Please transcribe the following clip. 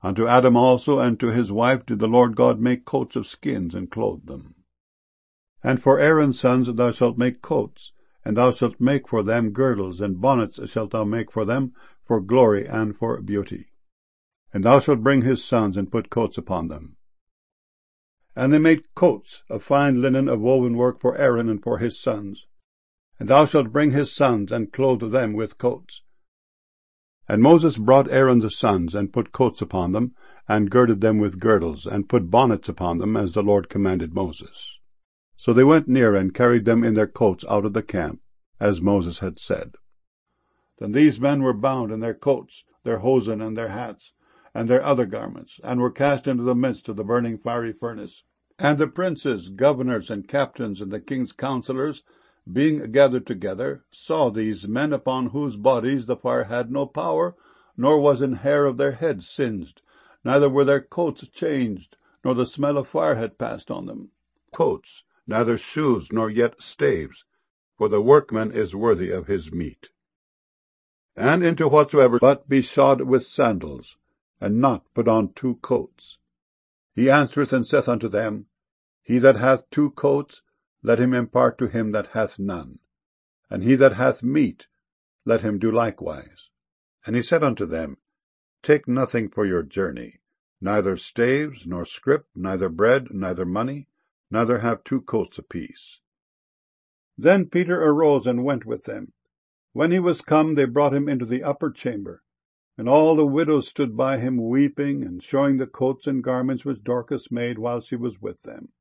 Unto Adam also and to his wife did the Lord God make coats of skins, and clothe them. And for Aaron's sons thou shalt make coats, and thou shalt make for them girdles, and bonnets shalt thou make for them, for glory and for beauty. And thou shalt bring his sons, and put coats upon them. And they made coats of fine linen of woven work for Aaron and for his sons. And thou shalt bring his sons, and clothe them with coats. And Moses brought Aaron's sons, and put coats upon them, and girded them with girdles, and put bonnets upon them, as the Lord commanded Moses. So they went near, and carried them in their coats out of the camp, as Moses had said. Then these men were bound in their coats, their hosen, and their hats, and their other garments, and were cast into the midst of the burning fiery furnace. And the princes, governors, and captains, and the king's counselors, being gathered together, saw these men, upon whose bodies the fire had no power, nor was an hair of their heads singed, neither were their coats changed, nor the smell of fire had passed on them. Coats, neither shoes, nor yet staves, for the workman is worthy of his meat. And into whatsoever but be shod with sandals, and not put on 2 coats. He answereth and saith unto them, He that hath 2 coats, let him impart to him that hath none. And he that hath meat, let him do likewise. And he said unto them, Take nothing for your journey, neither staves, nor scrip, neither bread, neither money, neither have 2 coats apiece. Then Peter arose and went with them. When he was come, they brought him into the upper chamber. And all the widows stood by him weeping, and showing the coats and garments which Dorcas made while she was with them.